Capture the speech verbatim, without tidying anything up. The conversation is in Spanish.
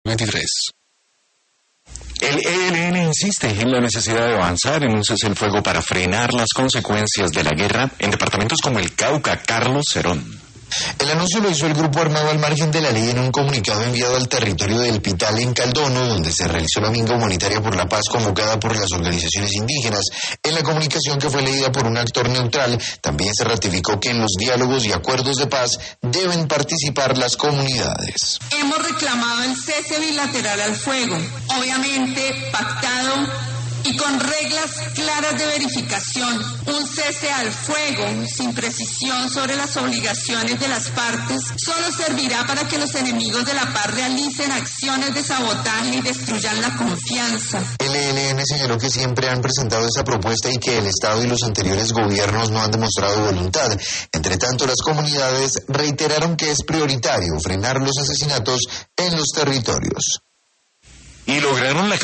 veintitrés. El E L N insiste en la necesidad de avanzar en un cese el fuego para frenar las consecuencias de la guerra en departamentos como el Cauca. Carlos Cerón. El anuncio lo hizo el grupo armado al margen de la ley en un comunicado enviado al territorio del Pital en Caldono, donde se realizó la minga humanitaria por la paz convocada por las organizaciones indígenas. En la comunicación, que fue leída por un actor neutral, también se ratificó que en los diálogos y acuerdos de paz deben participar las comunidades. Hemos reclamado el cese bilateral al fuego, obviamente pactado y con reglas claras de verificación. Un cese al fuego sin precisión sobre las obligaciones de las partes solo servirá para que los enemigos de la paz realicen acciones de sabotaje y destruyan la confianza. El E L N señaló que siempre han presentado esa propuesta y que el Estado y los anteriores gobiernos no han demostrado voluntad. Entre tanto, las comunidades reiteraron que es prioritario frenar los asesinatos en los territorios. Y lograron la